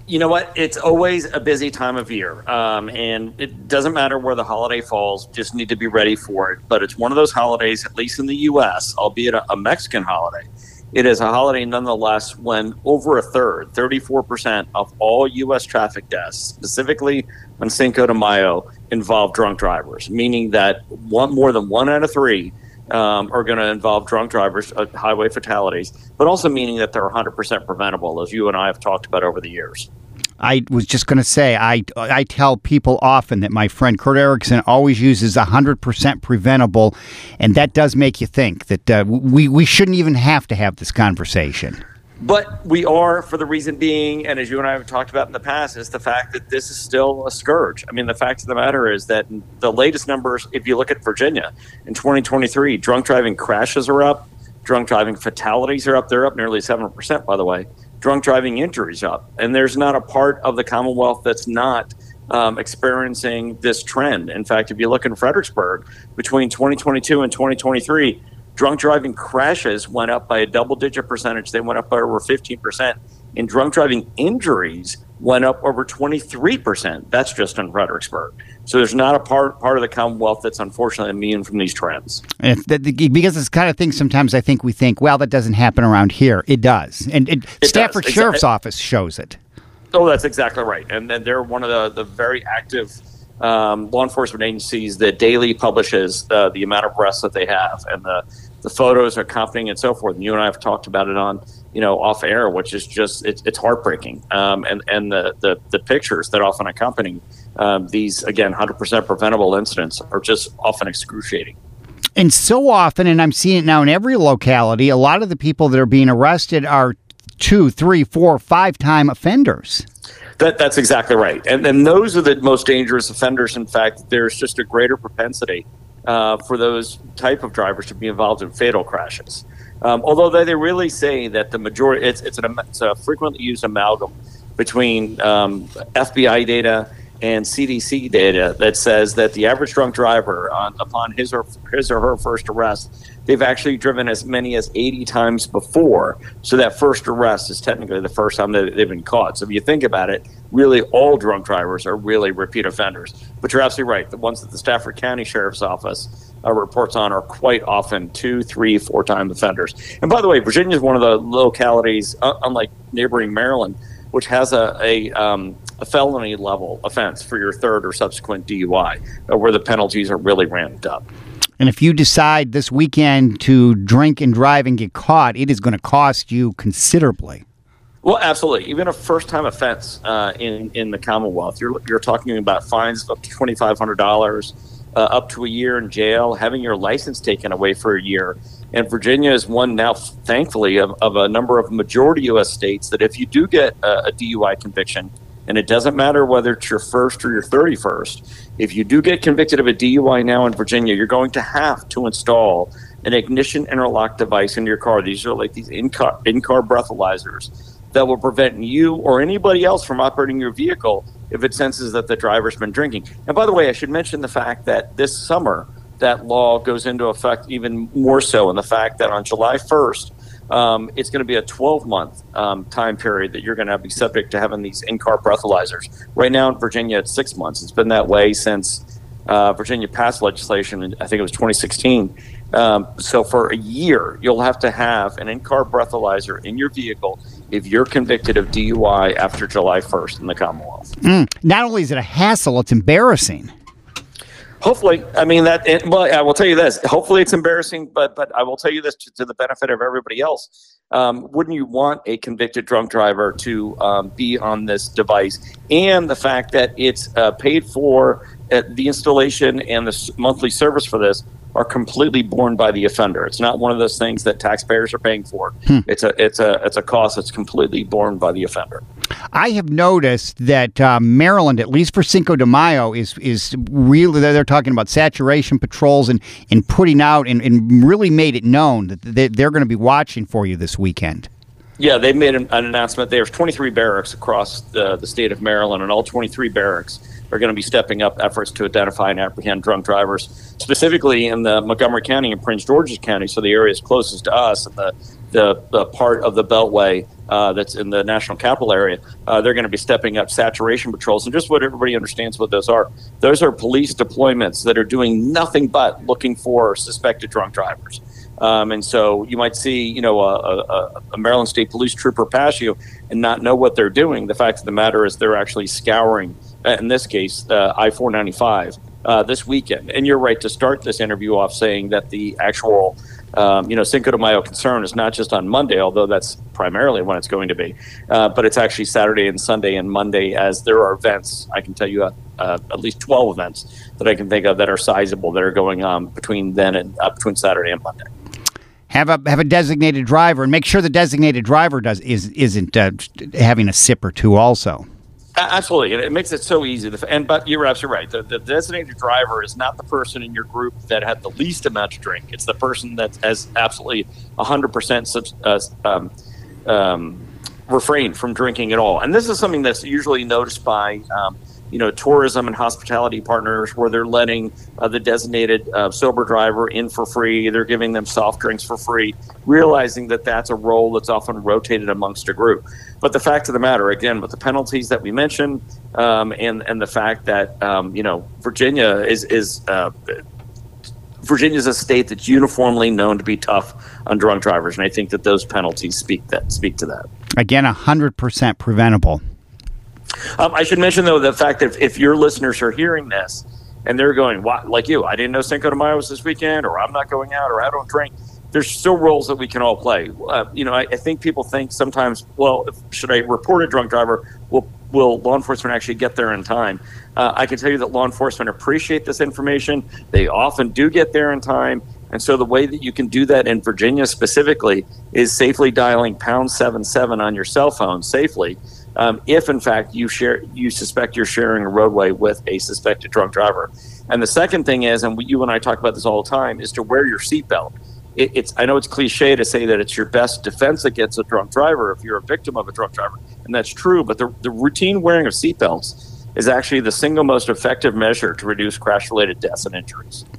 You know what? It's always a busy time of year. And it doesn't matter where the holiday falls, just need to be ready for it. But it's one of those holidays, at least in the U.S., albeit a Mexican holiday. It is a holiday nonetheless when over a third, 34% of all U.S. traffic deaths, specifically on Cinco de Mayo, involve drunk drivers, meaning that more than 1 out of 3 are going to involve drunk drivers, highway fatalities, but also meaning that they're 100% preventable, as you and I have talked about over the years. I was just going to say, I tell people often that my friend Kurt Erickson always uses 100% preventable, and that does make you think that we shouldn't even have to have this conversation. But we are, for the reason being, and as you and I have talked about in the past, is the fact that this is still a scourge. I mean, the fact of the matter is that the latest numbers, if you look at Virginia, in 2023, drunk driving crashes are up, drunk driving fatalities are up. They're up nearly 7%, by the way. Drunk driving injuries up. And there's not a part of the Commonwealth that's not experiencing this trend. In fact, if you look in Fredericksburg, between 2022 and 2023, drunk driving crashes went up by a double-digit percentage. They went up by over 15%. And drunk driving injuries went up over 23%. That's just in Fredericksburg. So there's not a part of the Commonwealth that's unfortunately immune from these trends. Because it's the kind of thing sometimes I think we think, well, that doesn't happen around here. It does. And Stafford Sheriff's Office shows it. Oh, that's exactly right. And then they're one of the very active law enforcement agencies that daily publishes the amount of arrests that they have and the photos accompanying and so forth. And you and I have talked about it on, off air, which is just, it's heartbreaking. And the pictures that often accompany these, again, 100% preventable incidents are just often excruciating. And so often, and I'm seeing it now in every locality, a lot of the people that are being arrested are 2, 3, 4, 5-time offenders. That's exactly right. And then those are the most dangerous offenders. In fact, there's just a greater propensity for those type of drivers to be involved in fatal crashes. Although they really say that the majority, it's a frequently used amalgam between FBI data and CDC data that says that the average drunk driver, upon his or her first arrest, they've actually driven as many as 80 times before. So that first arrest is technically the first time that they've been caught. So if you think about it, really all drunk drivers are really repeat offenders. But you're absolutely right. The ones that the Stafford County Sheriff's Office reports on are quite often 2, 3, 4-time offenders. And by the way, Virginia is one of the localities, unlike neighboring Maryland, which has a felony level offense for your third or subsequent DUI, where the penalties are really ramped up. And if you decide this weekend to drink and drive and get caught, it is going to cost you considerably. Well, absolutely. Even a first-time offense in the Commonwealth, you're talking about fines of up to $2,500, up to a year in jail, having your license taken away for a year. And Virginia is one now, thankfully, of a number of majority U.S. states that if you do get a DUI conviction, and it doesn't matter whether it's your first or your 31st, if you do get convicted of a DUI now in Virginia, you're going to have to install an ignition interlock device in your car. These are like these in-car breathalyzers that will prevent you or anybody else from operating your vehicle if it senses that the driver's been drinking. And by the way, I should mention the fact that this summer, that law goes into effect even more so, in the fact that on July 1st, it's going to be a 12-month time period that you're going to be subject to having these in-car breathalyzers. Right now in Virginia, it's 6 months. It's been that way since Virginia passed legislation, I think it was 2016. So for a year, you'll have to have an in-car breathalyzer in your vehicle if you're convicted of DUI after July 1st in the Commonwealth. Not only is it a hassle, it's embarrassing. Hopefully. I mean, well, I will tell you this. Hopefully it's embarrassing, but I will tell you this to the benefit of everybody else. Wouldn't you want a convicted drunk driver to be on this device? And the fact that it's paid for, the installation and the monthly service for this are completely borne by the offender. It's not one of those things that taxpayers are paying for. It's a cost that's completely borne by the offender. I have noticed that Maryland, at least for Cinco de Mayo, is really, they're talking about saturation patrols and putting out and really made it known that they're going to be watching for you this weekend. Yeah, they made an announcement. There's 23 barracks across the state of Maryland, and all 23 barracks are going to be stepping up efforts to identify and apprehend drunk drivers, specifically in the Montgomery County and Prince George's County, so the areas closest to us and the part of the Beltway that's in the national capital area, they're going to be stepping up saturation patrols. And just what everybody understands what those are police deployments that are doing nothing but looking for suspected drunk drivers. And so you might see, a Maryland State Police trooper pass you and not know what they're doing. The fact of the matter is they're actually scouring, in this case, I-495 this weekend. And you're right to start this interview off saying that the actual, Cinco de Mayo concern is not just on Monday, although that's primarily when it's going to be, but it's actually Saturday and Sunday and Monday, as there are events. I can tell you at least 12 events that I can think of that are sizable that are going on between then and between Saturday and Monday. Have a designated driver, and make sure the designated driver isn't having a sip or two also. Absolutely, and it makes it so easy. But you're absolutely right. The designated driver is not the person in your group that had the least amount to drink. It's the person that has absolutely 100% refrained from drinking at all. And this is something that's usually noticed by tourism and hospitality partners, where they're letting the designated sober driver in for free. They're giving them soft drinks for free, realizing that that's a role that's often rotated amongst a group. But the fact of the matter, again, with the penalties that we mentioned, and the fact that Virginia Virginia's a state that's uniformly known to be tough on drunk drivers, and I think that those penalties speak to that. Again, 100% preventable. I should mention, though, the fact that if your listeners are hearing this and they're going, "What, like you, I didn't know Cinco de Mayo was this weekend," or "I'm not going out," or "I don't drink," there's still roles that we can all play. I think people think sometimes, well, should I report a drunk driver? Will law enforcement actually get there in time? I can tell you that law enforcement appreciate this information. They often do get there in time. And so the way that you can do that in Virginia specifically is safely dialing #77 on your cell phone safely. If in fact you suspect you're sharing a roadway with a suspected drunk driver. And the second thing is, and you and I talk about this all the time, is to wear your seatbelt. I know it's cliche to say that it's your best defense against a drunk driver if you're a victim of a drunk driver, and that's true, but the routine wearing of seatbelts is actually the single most effective measure to reduce crash-related deaths and injuries.